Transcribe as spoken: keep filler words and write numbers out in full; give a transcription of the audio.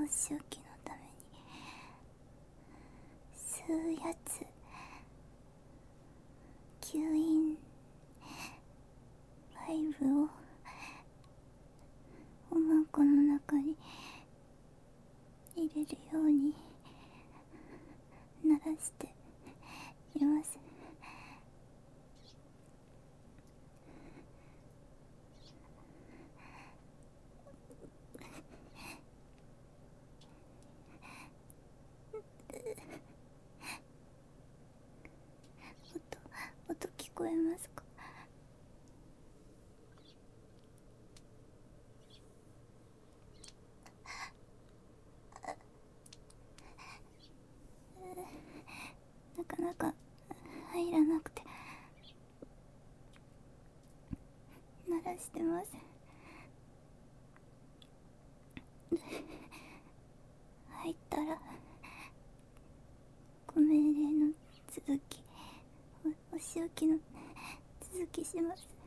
仕置きのために吸うやつ、吸引パイプをおまんこの中に入れるように鳴らしています。音、音聞こえますか？なかなか入らなくて鳴らしてます。入ったらご命令の続き、お、お仕置きの続きします。